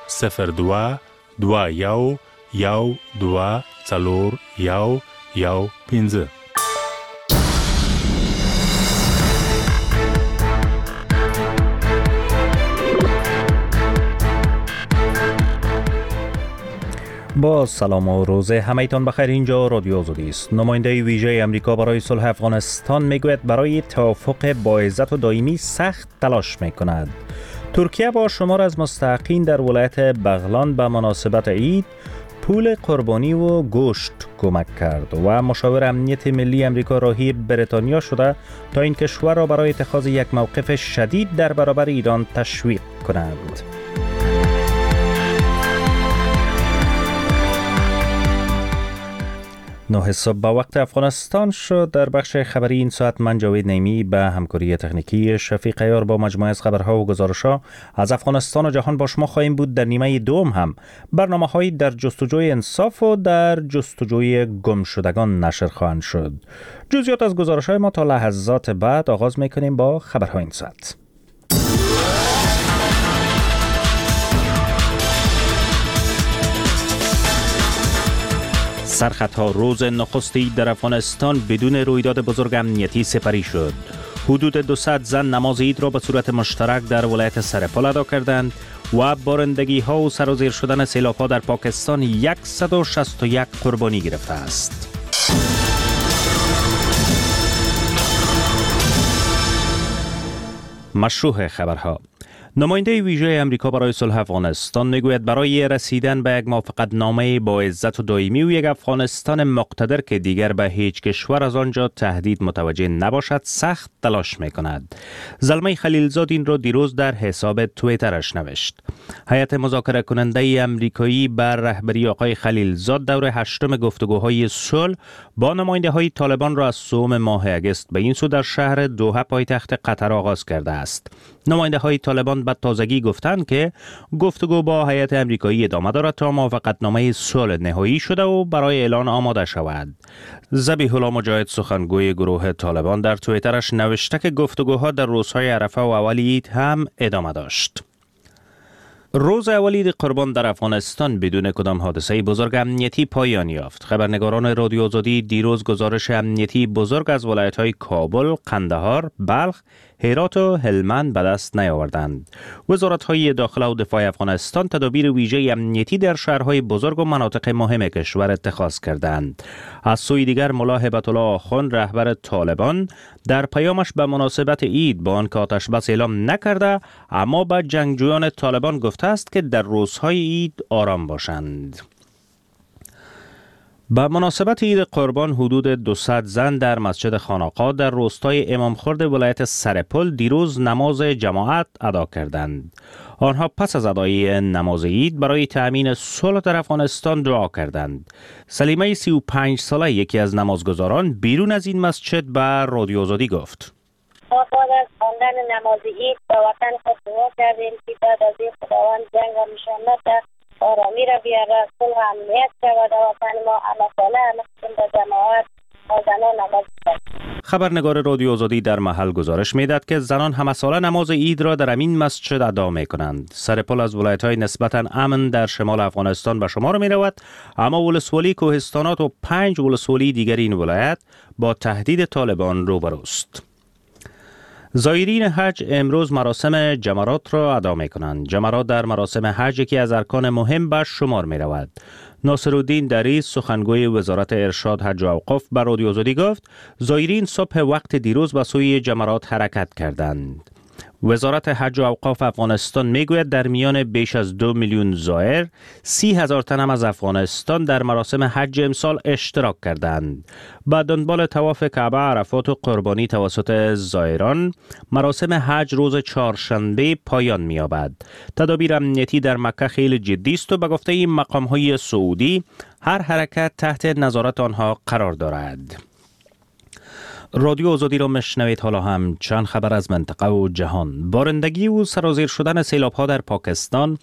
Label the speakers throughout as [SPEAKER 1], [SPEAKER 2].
[SPEAKER 1] 02 21 12 41 15.
[SPEAKER 2] با سلام و روز همه‌تان بخیر. اینجا رادیو آزادی است. نماینده ویژه امریکا برای صلح افغانستان میگوید برای توافق با عزت و دائمی سخت تلاش میکند. ترکیه با شمار از مستحقین در ولایت بغلان به مناسبت عید پول قربانی و گوشت کمک کرد و مشاور امنیت ملی امریکا راهی بریتانیا شده تا این کشور را برای اتخاذ یک موقف شدید در برابر ایران تشویق کنند. 9 صبح به وقت افغانستان شد. در بخش خبری این ساعت من جاوید نیمی به همکاری تکنیکی شفیق عیار با مجموعه از خبرها و گزارش‌ها از افغانستان و جهان با شما خواهیم بود. در نیمه دوم هم برنامه‌هایی در جستجوی انصاف و در جستجوی گمشدگان نشر خواهند شد. جزئیات از گزارش‌های ما تا لحظات بعد. آغاز می‌کنیم با خبرهای این ساعت. سرخطها روز نخست عید در افغانستان بدون رویداد بزرگ امنیتی سپری شد. حدود 200 زن نماز عید را به صورت مشترک در ولایت سرپل ادا کردند و بارندگی ها و سرازیر شدن سیلاب ها در پاکستان 161 قربانی گرفته است. مشروع خبرها. نماینده ویژه امریکا برای صلح افغانستان میگوید برای رسیدن به یک موافقتنامه با عزت و دائمی و یک افغانستان مقتدر که دیگر به هیچ کشور از آنجا تهدید متوجه نباشد سخت تلاش میکند. زلمه خلیلزاد این را دیروز در حساب توییترش نوشت. هیئت مذاکره کننده امریکایی بر رهبری آقای خلیلزاد دور 8 گفتگوهای صلح با نماینده های طالبان را از صوم ماه اگست به این سو در شهر دوحه پایتخت قطر آغاز کرده است. نماینده های طالبان به تازگی گفتند که گفتگو با هیئت امریکایی ادامه دارد تا موافقتنامه صلح نهایی شده و برای اعلان آماده شود. ذبیح الله مجاهد سخنگوی گروه طالبان در توییترش نوشته که گفتگوها در روزهای عرفه و اول عید هم ادامه داشت. روز اول عید قربان در افغانستان بدون کدام حادثه بزرگ امنیتی پایان یافت. خبرنگاران رادیو آزادی دیروز گزارش امنیتی بزرگ از ولایت‌های کابل، قندهار، بلخ، هرات و هلمند به دست نیاوردند. وزارت‌های داخله و دفاع افغانستان تدابیر ویژه امنیتی در شهرهای بزرگ و مناطق مهم کشور اتخاذ کردند. از سوی دیگر ملا هیبت الله آخوند رهبر طالبان در پیامش به مناسبت عید با آنکه آتش بس اعلام نکرده اما به جنگجویان طالبان گفته است که در روزهای عید آرام باشند. به مناسبت عید قربان حدود 200 زن در مسجد خانقاه در روستای امامخورد ولایت سرپل دیروز نماز جماعت ادا کردند. آنها پس از ادای نماز عید برای تأمین صلح در افغانستان دعا کردند. سلیمه 35 ساله یکی از نمازگزاران بیرون از این مسجد به رادیو آزادی گفت:
[SPEAKER 3] ما بعد از خواندن نماز عید به وطن خود دعا کردیم که بعد از این خداوند جنگ و مشامت آرامی را بیاره، صلح و امنیت شود در وطن ما. الله تعالی همه به جماعت و زنان نماز بخوانند.
[SPEAKER 2] خبرنگار رادیو آزادی در محل گزارش میداد که زنان همه ساله نماز عید را در همین مسجد ادا میکنند. سرپل از ولایت‌های نسبتاً امن در شمال افغانستان به شمار می رود، اما ولسوالی کوهستانات و 5 ولسوالی دیگر این ولایت با تهدید طالبان روبروست. زایرین حج امروز مراسم جمرات را ادا می کنند. جمرات در مراسم حج یکی از ارکان مهم به شمار می رود. ناصرالدین دریس سخنگوی وزارت ارشاد حج و اوقاف به رادیو آزادی گفت زایرین صبح وقت دیروز به سوی جمرات حرکت کردند. وزارت حج و اوقاف افغانستان میگوید در میان بیش از 2 میلیون زائر 30,000 تن هم از افغانستان در مراسم حج امسال اشتراک کردند. با دنبال طواف کعبه، عرفات و قربانی توسط زائران، مراسم حج روز چهارشنبه پایان می‌یابد. تدابیر امنیتی در مکه خیلی جدی است و به گفته این مقام‌های سعودی هر حرکت تحت نظارت آنها قرار دارد. رادیو آزادی را میشنوید. حالا هم چند خبر از منطقه و جهان. بارندگی و سرازیر شدن سیلاب‌ها در پاکستان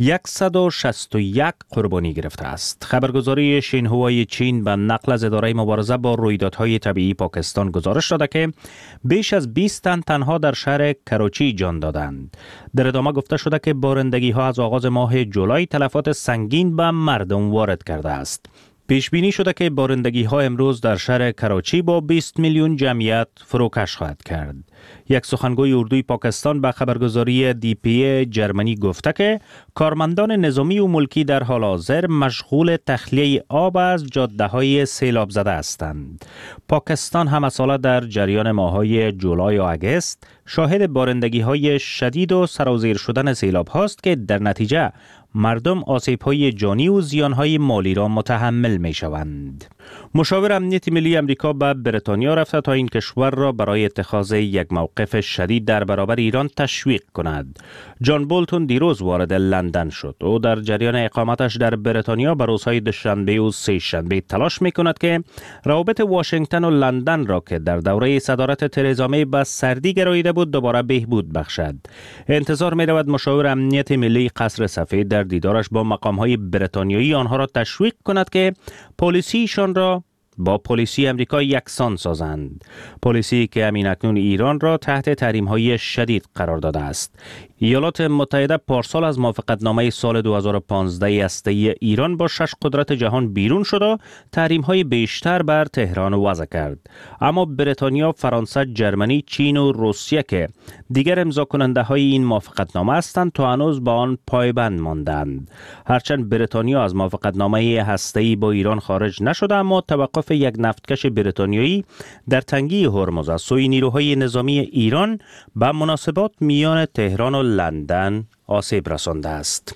[SPEAKER 2] 161 قربانی گرفته است. خبرگزاری شینهوای چین به نقل از اداره مبارزه با رویدادهای طبیعی پاکستان گزارش داده که بیش از 20 تن تنها در شهر کراچی جان دادند. در ادامه گفته شده که بارندگی‌ها از آغاز ماه جولای تلفات سنگین به مردم وارد کرده است. پیش بینی شده که بارندگی‌ها امروز در شهر کراچی با 20 میلیون جمعیت فروکش خواهد کرد. یک سخنگوی اردوی پاکستان به خبرگزاری DPA جرمنی گفته که کارمندان نظامی و ملکی در حال حاضر مشغول تخلیه آب از جاده‌های سیلاب زده هستند. پاکستان هم از سال در جریان ماه‌های جولای و آگوست شاهد بارندگی‌های شدید و سرازیر شدن سیلاب هاست که در نتیجه مردم آسیب‌های جانی و زیان‌های مالی را متحمل می‌شوند. مشاور امنیت ملی امریکا به بریتانیا رفته تا این کشور را برای اتخاذ یک موقف شدید در برابر ایران تشویق کند. جان بولتون دیروز وارد لندن شد. او در جریان اقامتش در بریتانیا به روزهای دوشنبه و سه‌شنبه تلاش می‌کند که روابط واشنگتن و لندن را که در دوره صدارت ترزا می به سردی گراییده بود دوباره بهبود بخشد. انتظار می‌رود مشاور امنیت ملی قصر سفید در دیدارش با مقام‌های بریتانیایی آنها را تشویق کند که پالیسیشان را با پالیسی امریکا یکسان سازند. پالیسی که همین اکنون ایران را تحت تحریم‌های شدید قرار داده است. ایالات متحده پارسال از موافقتنامه سال 2015 هسته‌ای ایران با 6 قدرت جهان بیرون شد و تحریم‌های بیشتر بر تهران وضع کرد. اما بریتانیا، فرانسه، جرمنی، چین و روسیه که دیگر امضا کننده های این موافقتنامه هستند تا هنوز با آن پایبند ماندند. هرچند بریتانیا از موافقتنامه هسته‌ای با ایران خارج نشده، اما توقف یک نفتکش بریتانیایی در تنگه هرمز از سوی نیروهای نظامی ایران به مناسبات میان تهران و لندن آسیب رسانده است.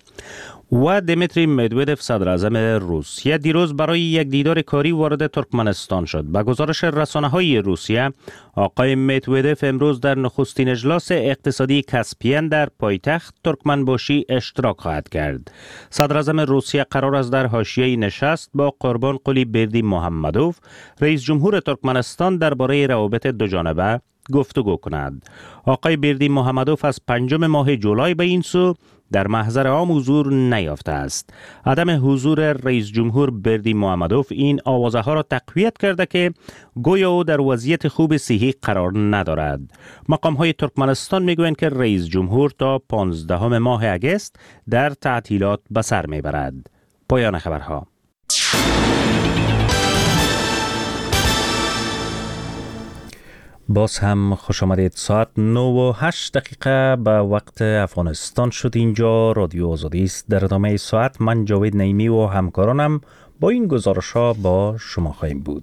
[SPEAKER 2] و دیمیتری مدودف صدر اعظم روسیه دیروز برای یک دیدار کاری وارد ترکمنستان شد. به گزارش رسانه‌های روسیه، آقای مدودف امروز در نخستین اجلاس اقتصادی کاسپین در پایتخت ترکمنباشی اشتراک خواهد کرد. صدر اعظم روسیه قرار است در حاشیه نشست با قربانقلی بردی محمدوف، رئیس جمهور ترکمنستان، درباره روابط دوجانبه گفتگو کند. آقای بردی محمدوف از 5 ماه جولای به این سو در محضر عام حضور نیافته است. عدم حضور رئیس جمهور بردی محمدوف این آوازه ها را تقویت کرده که گویا او در وضعیت خوب صحی قرار ندارد. مقام های ترکمنستان میگویند که رئیس جمهور تا 15 ماه آگوست در تعطیلات به سر میبرد. پایان خبرها. باز هم خوش آمدید. ساعت 9:08 به وقت افغانستان شد. اینجا رادیو آزادی است. در ادامه ساعت من جاوید نعیمی و همکارانم با این گزارش ها با شما خواهیم بود.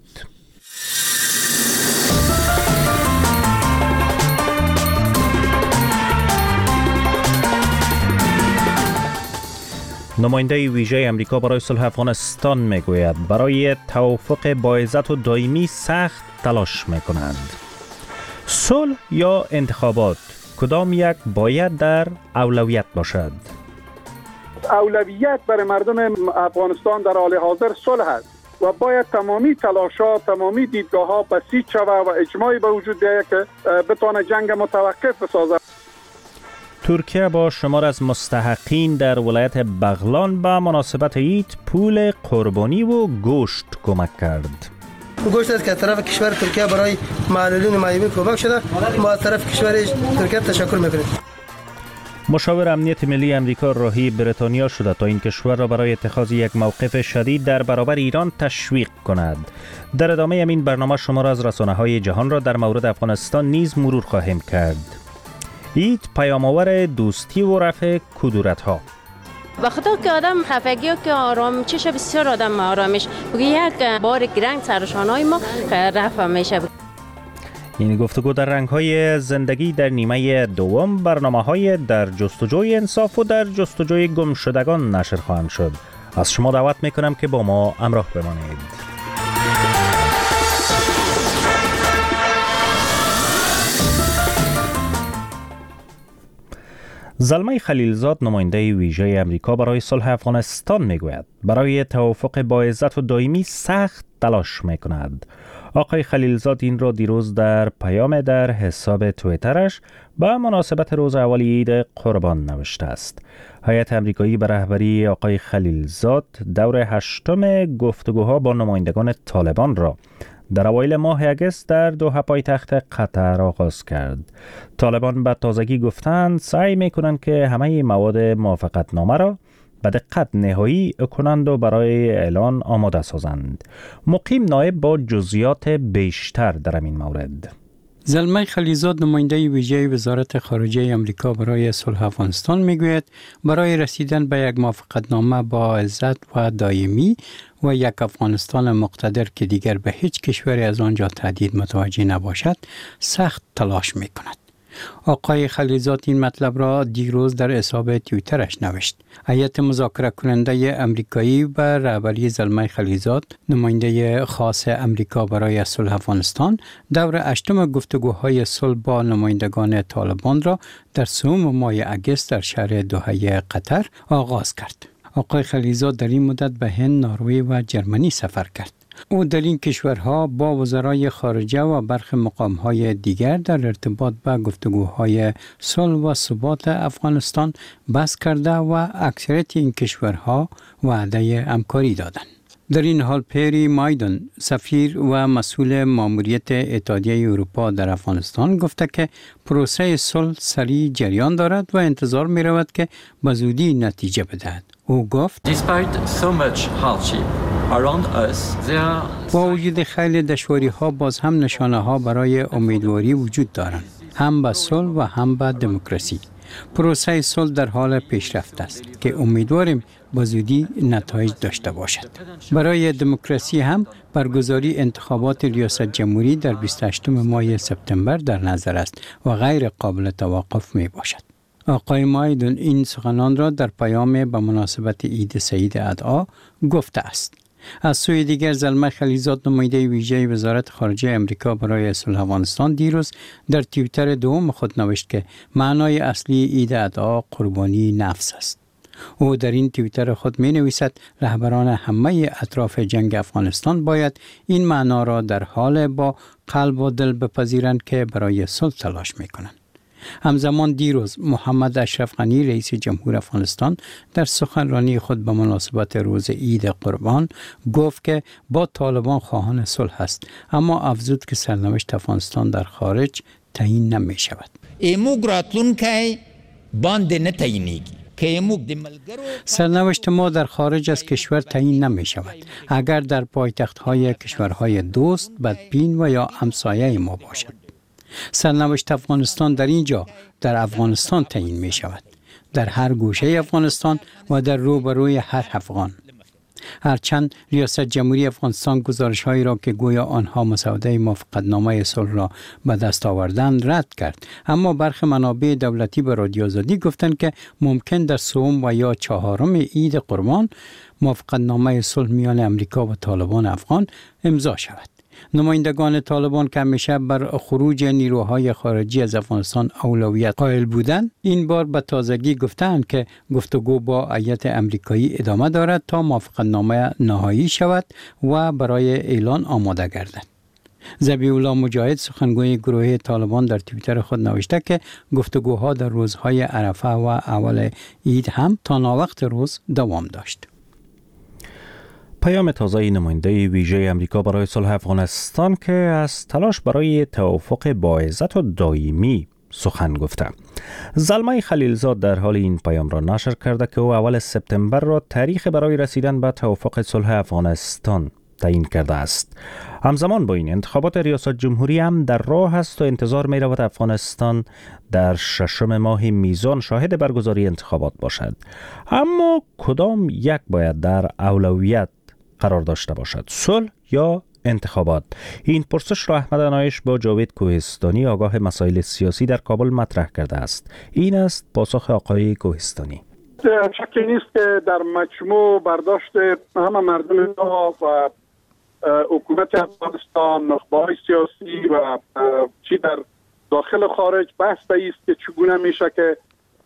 [SPEAKER 2] نماینده ویژه امریکا برای صلح افغانستان میگوید برای توافق با عزت و دائمی سخت تلاش میکنند. صلح یا انتخابات، کدام یک باید در اولویت باشد؟
[SPEAKER 4] اولویت برای مردم افغانستان در حال حاضر صلح است و باید تمامی تلاشات، تمامی دیدگاه‌ها بسیج شود و اجماعی به وجود بیاید که بتونه جنگ متوقف بسازد.
[SPEAKER 2] ترکیه با شمار از مستحقین در ولایت بغلان به مناسبت عید پول قربانی و گوشت کمک کرد.
[SPEAKER 5] گوشت است که از طرف کشور ترکیه برای معلولین معیوبین کمک شده. ما از طرف کشور ترکیه تشکر میکنیم.
[SPEAKER 2] مشاور امنیت ملی امریکا راهی بریتانیا شده تا این کشور را برای اتخاذ یک موقف شدید در برابر ایران تشویق کند. در ادامه این برنامه شما را از رسانه‌های جهان را در مورد افغانستان نیز مرور خواهیم کرد. عید پیام‌آور دوستی و رفع کدورت‌ها.
[SPEAKER 6] وقتا که آدم خفگی و که آرام چشه بسیار آدم آرامش بگه یک بار گرنگ سرشانهای ما رفع میشه.
[SPEAKER 2] این گفتگو در رنگ‌های زندگی در نیمه دوم برنامه‌های در جستجوی انصاف و در جستجوی گمشدگان نشر خواهند شد. از شما دعوت میکنم که با ما همراه بمانید. زلمه خلیلزاد نماینده ویژه امریکا برای صلح افغانستان میگوید برای توافق با عزت و دائمی سخت تلاش میکند. آقای خلیلزاد این را دیروز در پیام در حساب توییترش به مناسبت روز اولی عید قربان نوشته است. هیئت آمریکایی به رهبری آقای خلیلزاد دور 8 گفتگوها با نمایندگان طالبان را در اوایل ماه اگست در دوحه پایتخت قطر آغاز کرد. طالبان به تازگی گفتند سعی می‌کنند که همه مواد موافقتنامه را به دقت نهایی کنند و برای اعلان آماده سازند. مقیم نایب با جزئیات بیشتر در این مورد.
[SPEAKER 7] زلمه خلیلزاد نماینده ویژه وزارت خارجه آمریکا برای صلح افغانستان میگوید برای رسیدن به یک موافقتنامه با عزت و دائمی و یک افغانستان مقتدر که دیگر به هیچ کشوری از آنجا تهدید متوجه نباشد سخت تلاش میکند. آقای خلیلزاد این مطلب را دیروز در حساب توییترش نوشت. هیئت مذاکره کننده امریکایی به رهبری زلمه خلیلزاد نماینده خاص امریکا برای صلح افغانستان دور 8 گفتگوهای صلح با نمایندگان طالبان را در 3 ماه اگست در شهر دوحه قطر آغاز کرد. آقای خلیلزاد در این مدت به هند، نروژ و جرمنی سفر کرد. او در این کشورها با وزرای خارجه و برخی مقامهای دیگر در ارتباط به گفتگوهای صلح و ثبات افغانستان بحث کرده و اکثریت این کشورها وعده همکاری دادند. در این حال پیری مایدن سفیر و مسئول ماموریت اتحادیه اروپا در افغانستان گفته که پروسه صلح سریع جریان دارد و انتظار می رود که به زودی نتیجه بدهد. او گفت با وجود خیلی دشواری ها باز هم نشانه ها برای امیدواری وجود دارند، هم به صلح و هم به دموکراسی. پروسه صلح در حال پیشرفت است که امیدواریم به زودی نتایج داشته باشد. برای دموکراسی هم برگزاری انتخابات ریاست جمهوری در 28 ماه سپتامبر در نظر است و غیر قابل توقف می باشد. آقای مایدن این سخنان را در پیام به مناسبت عید سعید ادعا گفته است. از سوی دیگر زلمه خلیلزاد نماینده ویژه وزارت خارجه امریکا برای صلح افغانستان دیروز در توییتر دوم خود نوشت که معنای اصلی عید ادعا قربانی نفس است. او در این توییتر خود می نویسد رهبران همه اطراف جنگ افغانستان باید این معنا را در حال با قلب و دل بپذیرند که برای صلح تلاش می کنند. همزمان دیروز محمد اشرف غنی رئیس جمهور افغانستان در سخنرانی خود به مناسبت روز عید قربان گفت که با طالبان خواهان صلح است، اما افزود که سرنوشت افغانستان در خارج تعیین نمی شود. سرنوشت ما در خارج از کشور تعیین نمی شود. اگر در پایتخت‌های کشورهای دوست، بدبین و یا همسایه ما باشد. سرنوشت افغانستان در اینجا در افغانستان تعیین می شود، در هر گوشه افغانستان و در روبروی هر افغان. هرچند ریاست جمهوری افغانستان گزارش‌هایی را که گویا آنها مسوده موافقتنامه صلح را به دست آوردند رد کرد، اما برخی منابع دولتی به رادیو آزادی گفتند که ممکن در 3 و یا 4 عید قربان موافقتنامه صلح میان امریکا و طالبان افغان امضا شود. نمایندگان طالبان که همیشه بر خروج نیروهای خارجی از افغانستان اولویت قائل بودند، این بار به تازگی گفتند که گفتگو با هیئت آمریکایی ادامه دارد تا موافقتنامه نهایی شود و برای اعلان آماده گردد. ذبیح الله مجاهد سخنگوی گروه طالبان در توییتر خود نوشته که گفتگوها در روزهای عرفه و اول عید هم تا ناوقت روز دوام داشت.
[SPEAKER 2] پیام تازه نماینده ویژه امریکا برای صلح افغانستان که از تلاش برای توافق با عزت و دائمی سخن گفته. زلمه خلیلزاد در حال این پیام را نشر کرده که او اول سپتامبر را تاریخ برای رسیدن به توافق صلح افغانستان تعیین کرده است. همزمان با این انتخابات ریاست جمهوری هم در راه است و انتظار می رود افغانستان در 6 ماه میزان شاهد برگزاری انتخابات باشد. اما کدام یک باید در اولویت قرار داشته باشد، صلح یا انتخابات؟ این پرسش را احمد عنایش با جاوید کوهستانی آگاه مسائل سیاسی در کابل مطرح کرده است. این است پاسخ آقای کوهستانی.
[SPEAKER 4] شکی نیست که در مجموع برداشت همه مردم و حکومت افغانستان، نخبه‌های سیاسی و چی در داخل و خارج بحث به است که چگونه میشه که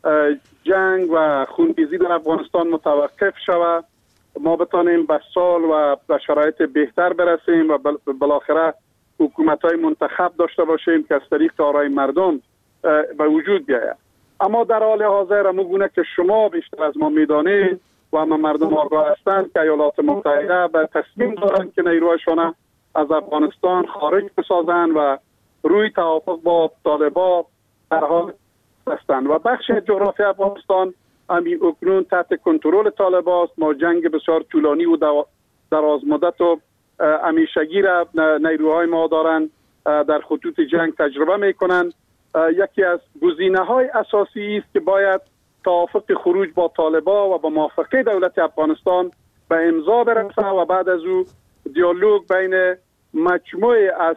[SPEAKER 4] جنگ و خونریزی در افغانستان متوقف شود، ما بتانیم به سال و به شرایط بهتر برسیم و بالاخره حکومت‌های منتخب داشته باشیم که از طریق آرای مردم به وجود بیاید. اما در حال حاضر همون که شما بیشتر از ما میدانید و همه مردم آگاه هستند که ایالات متحده به تصمیم دارند که نیروهایشان از افغانستان خارج بسازند و روی توافق با طالبان در حال هستند و بخش جغرافی افغانستان همین اکنون تحت کنترل طالبان است. ما جنگ بسیار طولانی و دراز مدت و همیشگی را نیروهای ما دارند در خطوط جنگ تجربه میکنند. یکی از گزینه‌های اساسی است که باید توافق خروج با طالبان و با موافقه دولت افغانستان به امضا برسه و بعد از او دیالوگ بین مجموعه از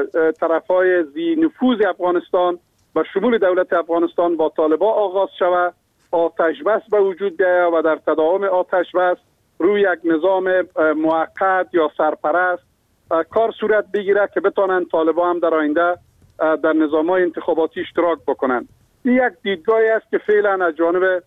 [SPEAKER 4] طرفهای ذی نفوذ افغانستان به شمول دولت افغانستان با طالبان آغاز شود، آتش بس به وجود بیاید و در تداوم آتش بس روی یک نظام موقت یا سرپرست کار صورت بگیره که بتونن طالبان هم در آینده در نظام‌های انتخاباتی اشتراک بکنند. این یک دیدگاهی است که فعلا از جانب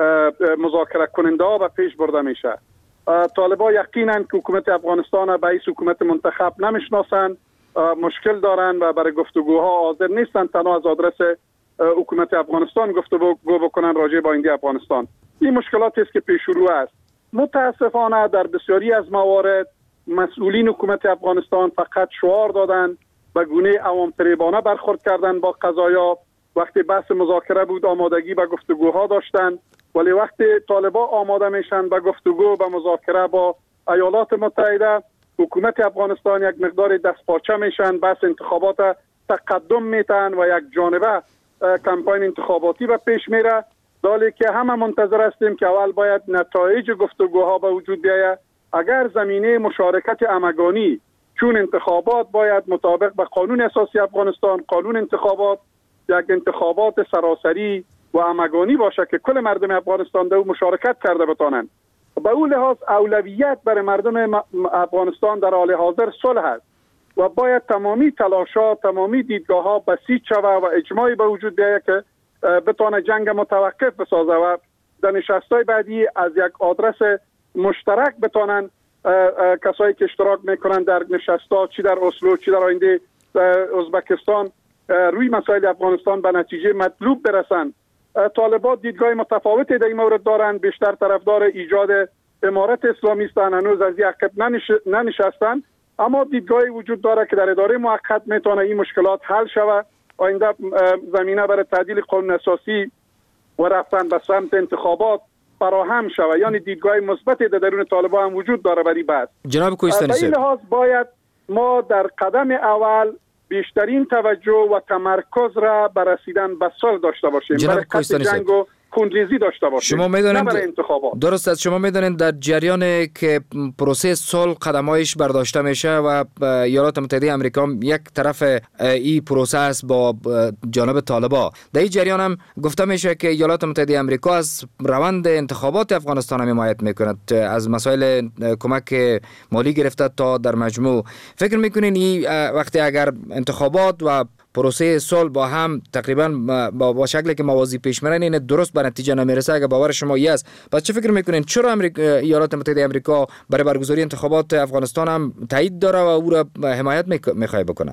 [SPEAKER 4] مذاکره کننده ها به پیش برده میشه. طالبان یقینا که حکومت افغانستان به رئیس حکومت منتخب نمیشناسند، مشکل دارن و برای گفتگوها حاضر نیستن تنها از آدرس حکومت افغانستان گفتگو بکنن راجع به آینده افغانستان. این مشکلاتی است که پیش رو است. متاسفانه در بسیاری از موارد مسئولین حکومت افغانستان فقط شعار دادند، به گونه عوام فریبانه برخورد کردند با قضایا. وقتی بحث مذاکره بود آمادگی به گفتگوها داشتند، ولی وقتی طالبان آماده میشن به گفتگو به مذاکره با ایالات متحده، حکومت افغانستان یک مقدار دستپاچه میشن، بحث انتخابات تقدم میتن و یک جانبه کمپاین انتخاباتی به پیش میره. دالی که همه منتظر هستیم که اول باید نتایج گفتگوها به وجود بیاید. اگر زمینه مشارکت همگانی، چون انتخابات باید مطابق به قانون اساسی افغانستان، قانون انتخابات یک انتخابات سراسری و همگانی باشه که کل مردم افغانستان در مشارکت کرده بتانند. به اون لحاظ اولویت برای مردم افغانستان در حال حاضر صلح است و باید تمامی تلاشات، تمامی دیدگاه‌ها بسیج شود و اجماعی به وجود بیاید که بتونه جنگ متوقف بسازه و در نشست‌های بعدی از یک آدرس مشترک بتونن کسایی که اشتراک میکنن در نشست‌ها، چی در اسلو چی در آینده ازبکستان، روی مسائل افغانستان به نتیجه مطلوب برسن. طالبان دیدگاه متفاوتی در این مورد دارند، بیشتر طرفدار ایجاد امارت اسلامی هستند، هنوز از عقب ننشستند، اما دیدگاهی وجود داره که در اداره موقت میتونه این مشکلات حل شود، آینده زمینه برای تعدیل قانون اساسی و رفتن به سمت انتخابات فراهم شود. یعنی دیدگاه مثبتی در درون طالبان هم وجود داره برای بعد.
[SPEAKER 8] جناب کوهستانی
[SPEAKER 4] به این لحاظ باید ما در قدم اول بیشترین توجه و تمرکز را بر رسیدن به صلح داشته باشیم، برای قطع جنگ و خونریزی داشته باشیم،
[SPEAKER 8] شما میدونید
[SPEAKER 4] برای انتخابات.
[SPEAKER 8] درست است. شما میدونید در جریان که پروسه صلح قدمایش برداشته میشه و ایالات متحده آمریکا یک طرف این پروسه است با جانب طالبان، در این جریان هم گفته میشه که ایالات متحده آمریکا از روند انتخابات افغانستان هم حمایت میکند، از مسائل کمک مالی گرفته تا در مجموع. فکر میکنین این وقتی اگر انتخابات و پروسه صلح با هم تقریبا با شکلی که موازی پیش میرن این درست به نتیجه نمیرسه، اگه باور شما ای است، پس چه فکر میکنین چرا ایالات متحده آمریکا برای برگزاری انتخابات افغانستان هم تایید داره و او را حمایت میخواد بکنه؟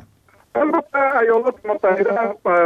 [SPEAKER 4] البته ایالات متحده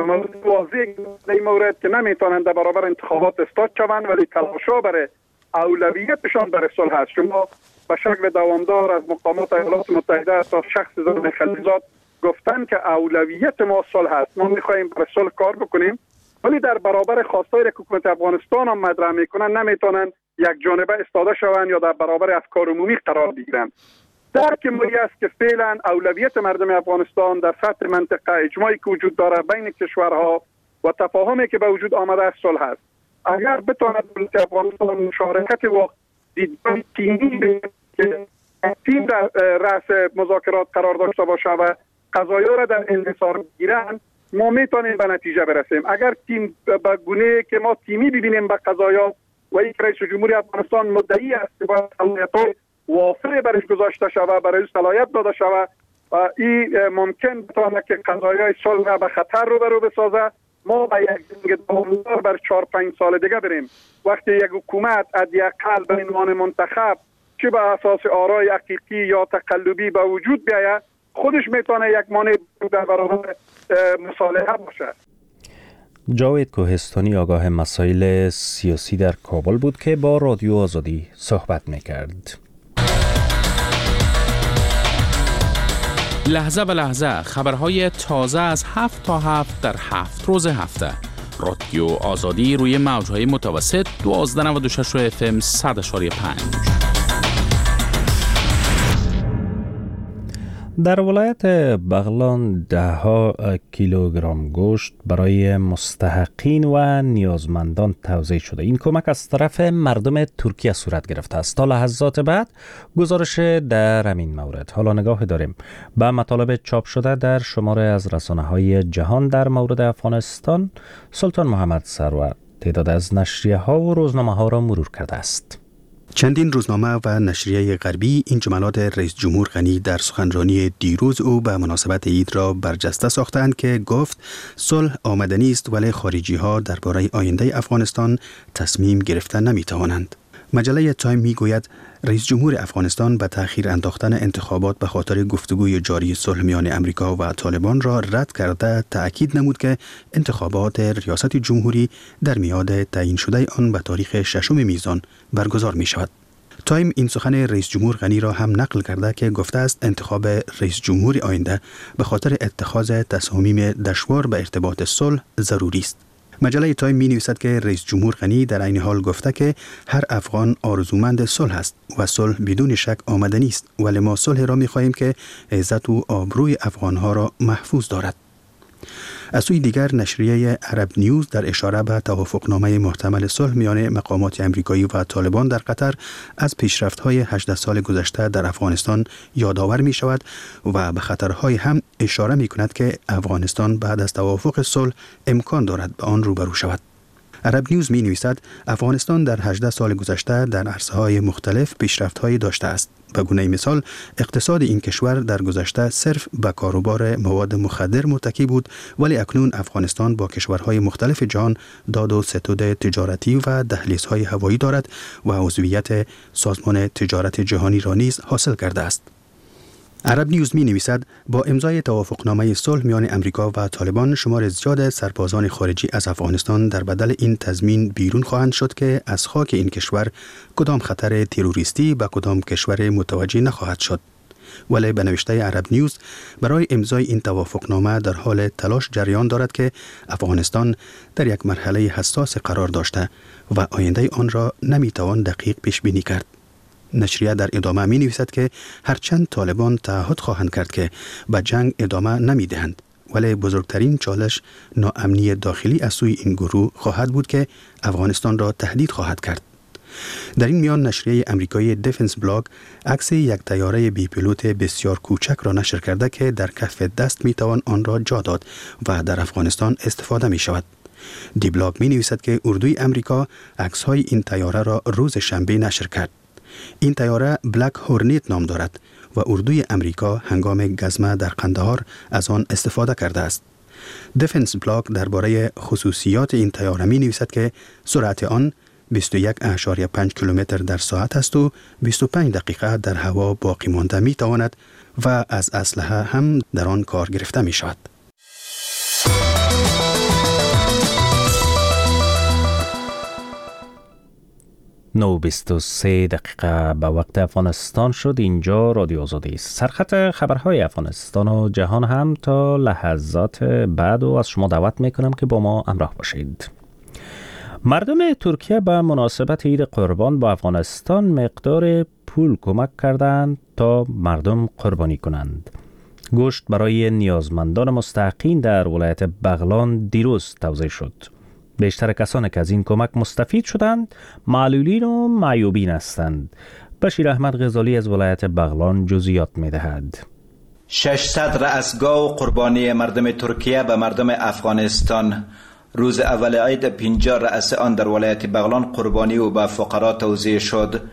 [SPEAKER 4] واضح در این مورد که نمیتونند در برابر انتخابات استاد شوند، ولی تلاشا برای اولویتشان برای صلح است. شما به شکل دوامدار از مقامات ایالات متحده تا شخص زمان خلیزاد گفتن که اولویت ما صلح است، ما میخواهیم برای صلح کار بکنیم، ولی در برابر خواستای حکومت افغانستان هم مطرح میکنن، نمیتونن یک جانبه استاده شوند یا در برابر افکار عمومی قرار بگیرن. درک ملی است که فعلا اولویت مردم افغانستان در سطح منطقه اجماعی که وجود داره بین کشورها و تفاهمی که به وجود آمده است صلح است. اگر بتواند دولت افغانستان مشارکت و دیدگاه تیمی که تیم در رأس مذاکرات قرار داشته باشه و قضایا را در انحصار بگیرن، ما میتونیم به نتیجه برسیم. اگر تیم به گونه که ما تیمی ببینیم به قضایا و یک رئیس جمهوری افغانستان مدعی است که باید صلاحیت‌های وافر برش گذاشته شود، برای صلاحیت داده شود و این ممکن بتواند که قضایای صلح را به خطر رو بسازه، ما به یک جنگ دوامدار بر 4-5 سال دیگه بریم. وقتی یک حکومت حداقل به عنوان منتخب چه به اساس آرای حقیقی یا تقلبی به وجود بیاید، خودش میتونه یک مانع در برابر مصالحه باشه.
[SPEAKER 2] جاوید کوهستانی آگاه مسائل سیاسی در کابل بود که با رادیو آزادی صحبت میکرد.
[SPEAKER 9] لحظه به لحظه خبرهای تازه از 7 تا 7 در 7 روز هفته. رادیو آزادی روی موجهای متوسط 1296 FM 100.5.
[SPEAKER 2] در ولایت بغلان 10 کیلوگرم گوشت برای مستحقین و نیازمندان توزیع شده. این کمک از طرف مردم ترکیه صورت گرفته است. تا لحظات بعد گزارش در همین مورد. حالا نگاه داریم به مطالب چاپ شده در شماره از رسانه‌های جهان در مورد افغانستان. سلطان محمد سرور تعداد از نشریه‌ها و روزنامه‌ها را مرور کرده است.
[SPEAKER 10] چندین روزنامه و نشریه غربی این جملات رئیس جمهور غنی در سخنرانی دیروز او به مناسبت عید را برجسته ساختند که گفت صلح آمدنی است ولی خارجی ها درباره آینده افغانستان تصمیم گرفتن نمی توانند. مجله تایم می گوید رئیس جمهور افغانستان به تأخیر انداختن انتخابات به خاطر گفتگوی جاری صلح میان امریکا و طالبان را رد کرده تأکید نمود که انتخابات ریاست جمهوری در میعاد تعیین شده آن به تاریخ 6 میزان برگزار می شود. تایم این سخن رئیس جمهور غنی را هم نقل کرده که گفته است انتخاب رئیس جمهور آینده به خاطر اتخاذ تصامیم دشوار به ارتباط صلح ضروری است. مجله تایم می نویسد که رئیس جمهور غنی در عین حال گفته که هر افغان آرزومند صلح است و صلح بدون شک آمدنی است، ولی ما صلح را می خواهیم که عزت و آبروی افغانها را محفوظ دارد. از سوی دیگر نشریه عرب نیوز در اشاره به توافقنامه محتمل صلح میان مقامات امریکایی و طالبان در قطر از پیشرفت‌های 18 سال گذشته در افغانستان یادآور می شود و به خطرهای هم اشاره می کند که افغانستان بعد از توافق صلح امکان دارد به آن روبرو شود. عرب نیوز می نویسد افغانستان در 18 سال گذشته در عرصه‌های مختلف پیشرفت‌هایی داشته است. به گونه مثال اقتصاد این کشور در گذشته صرف به کاروبار مواد مخدر متکی بود، ولی اکنون افغانستان با کشورهای مختلف جهان داد و ستد تجارتی و دهلیزهای هوایی دارد و عضویت سازمان تجارت جهانی را نیز حاصل کرده است. عرب نیوز می نویسد با امضای توافقنامه صلح میان امریکا و طالبان شمار زیاد سربازان خارجی از افغانستان در بدل این تضمین بیرون خواهند شد که از خاک این کشور کدام خطر تروریستی به کدام کشور متوجه نخواهد شد. ولی به نوشته عرب نیوز برای امضای این توافقنامه در حال تلاش جریان دارد که افغانستان در یک مرحله حساس قرار داشته و آینده آن را نمی توان دقیق پیش بینی کرد. نشریه در ادامه می نویسد که هرچند طالبان تعهد خواهند کرد که به جنگ ادامه نمی دهند، ولی بزرگترین چالش ناامنی داخلی از سوی این گروه خواهد بود که افغانستان را تهدید خواهد کرد. در این میان نشریه امریکایی دیفنس بلاگ عکس یک طیاره بی پیلوت بسیار کوچک را نشر کرده که در کف دست می توان آن را جا داد و در افغانستان استفاده می شود. دی بلاگ می نویسد که اردوی امریکا عکس های این طیاره را روز شنبه نشر کرد. این طیاره بلک هورنیت نام دارد و اردوی امریکا هنگام گزمه در قندهار از آن استفاده کرده است. دیفنس بلاگ درباره خصوصیات این طیاره می نویسد که سرعت آن 21.5 کیلومتر در ساعت است و 25 دقیقه در هوا باقی مانده می تواند و از اسلحه هم در آن کار گرفته می شود.
[SPEAKER 2] 9:23 دقیقه به وقت افغانستان شد. اینجا رادیو آزادی است. سرخط خبرهای افغانستان و جهان هم تا لحظات بعد و از شما دعوت میکنم که با ما همراه باشید. مردم ترکیه به مناسبت عید قربان با افغانستان مقدار پول کمک کردند تا مردم قربانی کنند. گوشت برای نیازمندان مستحقین در ولایت بغلان دیروز توزیع شد. بیشتر کسانی که از این کمک مستفید شدند معلولین و معیوبین هستند. بشیر احمد غزالی از ولایت بغلان جزئیات می‌دهد.
[SPEAKER 11] 600 رأسگاه قربانی مردم ترکیه به مردم افغانستان. روز اول عید 50 رأس آن در ولایت بغلان قربانی و به فقرا توزیع شد.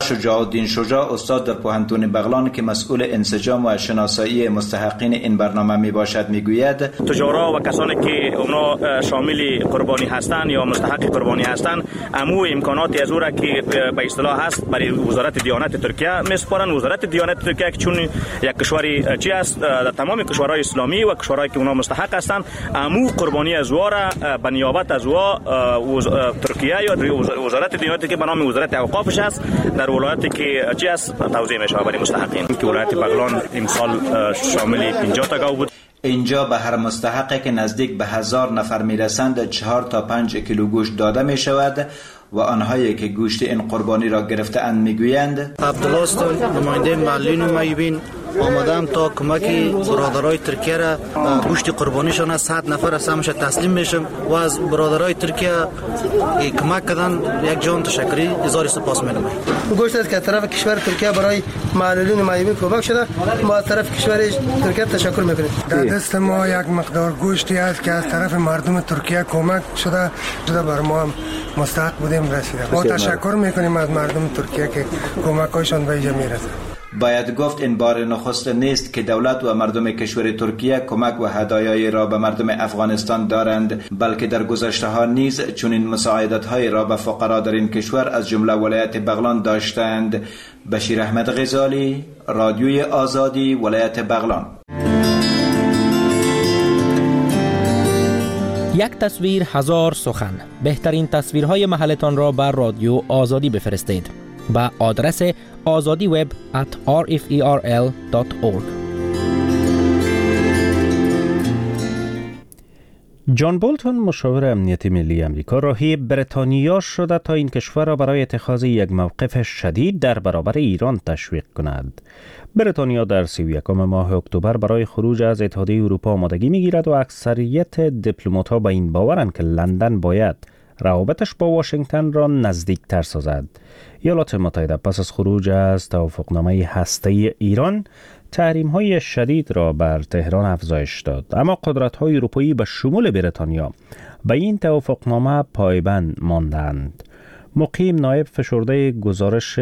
[SPEAKER 11] شجاع الدین شجاع استاد در پوهنتون بغلان که مسئول انسجام و شناسایی مستحقین این برنامه می باشد میگوید
[SPEAKER 12] تجارا و کسانی که اونا شامل قربانی هستند یا مستحق قربانی هستند امو امکاناتی از او را که به اصطلاح هست برای وزارت دیانت ترکیه میسپارن. وزارت دیانت ترکیه که چون یک کشوری چی است در تمام کشورهای اسلامی و کشورهایی که اونا مستحق هستند امو قربانی از او را به نیابت از او ترکیه یا وزارت دیانت که به نام وزارت اوقافش است در ولایتی که چی است توزیع میشه برای مستحقین که ولایت بغلان امسال شامل 50 تا گاو بود.
[SPEAKER 11] اینجا به هر مستحقی که نزدیک به 1000 نفر میرسند 4 تا 5 کیلو گوشت داده می شود و آنهایی که گوشت این قربانی را گرفته اند میگویند
[SPEAKER 13] عبدالله است، نماینده معلولین و معیوبین آمدم تا کمکی برادرای ترکیه را گوشت قربانیشان از 100 نفر از همش تسلیم میشم و از برادرای ترکیه کمک کردن یک جان تشکری هزار سپاس می‌کنم.
[SPEAKER 5] گوشت از که طرف کشور ترکیه برای معلولین و معیوبین کمک شده ما از طرف کشور ترکیه تشکر میکنیم.
[SPEAKER 14] در دست ما یک مقدار گوشتی است که از طرف مردم ترکیه کمک شده بر ما هم مستحق بودیم رسیده. ما تشکر میکنیم از مردم ترکیه که کمکاشون به اینجا میرسه.
[SPEAKER 11] باید گفت این بار نخست نیست که دولت و مردم کشور ترکیه کمک و هدایایی را به مردم افغانستان دارند، بلکه در گذشته ها نیز چنین مساعدت های را به فقرا در این کشور از جمله ولایت بغلان داشتند. بشیر احمد غزالی، رادیوی آزادی، ولایت بغلان.
[SPEAKER 15] یک تصویر هزار سخن. بهترین تصویرهای محلتان را بر رادیو آزادی بفرستید با آدرس azadiweb@rferl.org.
[SPEAKER 2] جان بولتون مشاور امنیت ملی امریکا راهی بریتانیا شده تا این کشور را برای اتخاذ یک موقف شدید در برابر ایران تشویق کند. بریتانیا در 31 ماه اکتبر برای خروج از اتحادیه اروپا آمادگی می‌گیرد و اکثریت دیپلمات‌ها به این باورند که لندن باید روابطش با واشنگتن را نزدیکتر سازد. ایالات متحده پس از خروج از توافقنامه هسته‌ای ایران تحریم‌های شدید را بر تهران افزایش داد، اما قدرت‌های اروپایی به شمول بریتانیا به این توافقنامه پایبند ماندند. مقیم نایب فشرده گزارش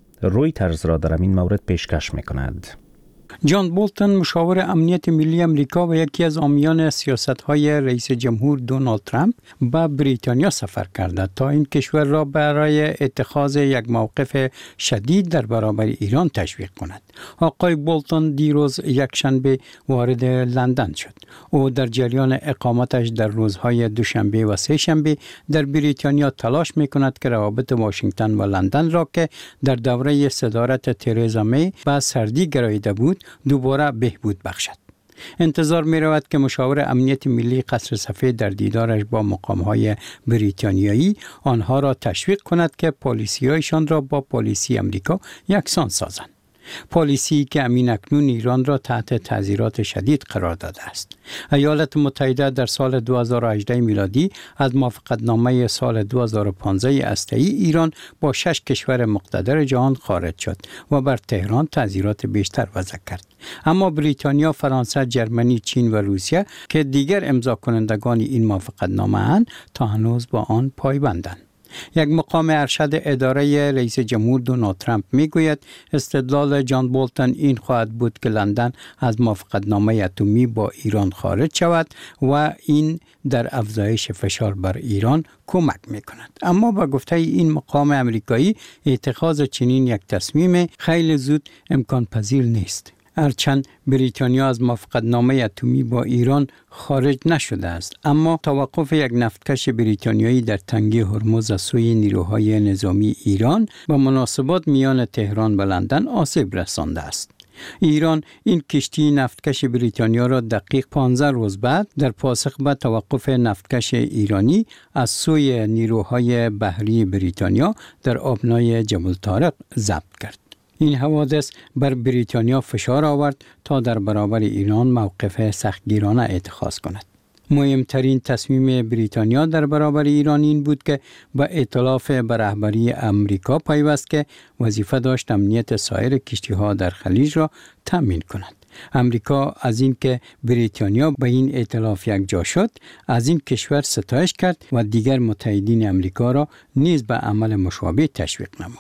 [SPEAKER 2] رویترز را در این مورد پیشکش می‌کند.
[SPEAKER 7] جان بولتون مشاور امنیت ملی امریکا و یکی از حامیان سیاست‌های رئیس جمهور دونالد ترامپ به بریتانیا سفر کرده تا این کشور را برای اتخاذ یک موقف شدید در برابر ایران تشویق کند. آقای بولتون دیروز یکشنبه وارد لندن شد. او در جریان اقامتش در روزهای دوشنبه و سه شنبه در بریتانیا تلاش می‌کند که روابط واشنگتن و لندن را که در دوره صدارت ترزا می به سردی گراییده بود دوباره بهبود بخشد. انتظار می رود که مشاور امنیت ملی قصر سفید در دیدارش با مقام‌های بریتانیایی آنها را تشویق کند که پالیسی‌هایشان را با پالیسی امریکا یکسان سازند. پالیسی که امین اکنون ایران را تحت تعزیرات شدید قرار داده است. ایالات متحده در سال 2018 میلادی از موافقتنامه سال 2015 هسته‌ای ایران با 6 کشور مقتدر جهان خارج شد و بر تهران تعزیرات بیشتر وضع کرد. اما بریتانیا، فرانسه، جرمنی، چین و روسیه که دیگر امضا کنندگان این موافقتنامه اند تا هنوز با آن پایبندند. یک مقام ارشد اداره رئیس جمهور دونالد ترامپ میگوید استدلال جان بولتون این خواهد بود که لندن از موافقتنامه اتمی با ایران خارج شود و این در افزایش فشار بر ایران کمک میکند. اما با گفته این مقام امریکایی اتخاذ چنین یک تصمیم خیلی زود امکان پذیر نیست. هرچند بریتانیا از موافقتنامه اتمی با ایران خارج نشده است، اما توقف یک نفتکش بریتانیایی در تنگه هرمز از سوی نیروهای نظامی ایران با مناسبات میان تهران و لندن آسیب رسانده است. ایران این کشتی نفتکش بریتانیا را دقیق 15 روز بعد در پاسخ به توقف نفتکش ایرانی از سوی نیروهای بحری بریتانیا در آبنای جبل طارق ضبط کرد. این حوادث بر بریتانیا فشار آورد تا در برابر ایران موقف سختگیرانه اتخاذ کند. مهمترین تصمیم بریتانیا در برابر ایران این بود که با ائتلاف به رهبری امریکا پیوست که وظیفه داشت امنیت سایر کشتی‌ها در خلیج را تامین کند. امریکا از این که بریتانیا به این ائتلاف یکجا شد از این کشور ستایش کرد و دیگر متحدین امریکا را نیز به عمل مشابه تشویق نمود.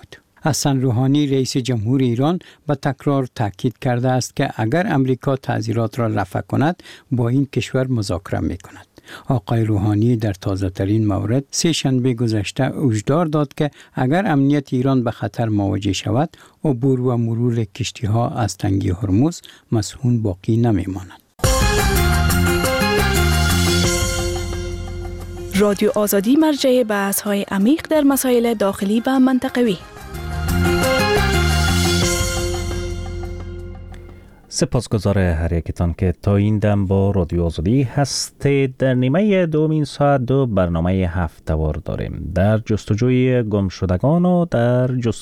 [SPEAKER 7] حسن روحانی رئیس جمهور ایران به تکرار تاکید کرده است که اگر امریکا تعزیرات را رفع کند با این کشور مذاکره می کند. آقای روحانی در تازه ترین مورد سه شنبه گذشته هشدار داد که اگر امنیت ایران به خطر مواجه شود عبور و مرور کشتی ها از تنگی هرمز مسئول باقی نمی ماند.
[SPEAKER 16] رادیو آزادی مرجع بحث‌های عمیق در مسائل داخلی و منطقوی.
[SPEAKER 2] سپاسگزار هر یکتان که تا این دم با رادیو آزادی هستید. در نیمه دومین ساعت 2 برنامه هفته‌وار داریم. در جستجوی گمشدگان و در جستجوی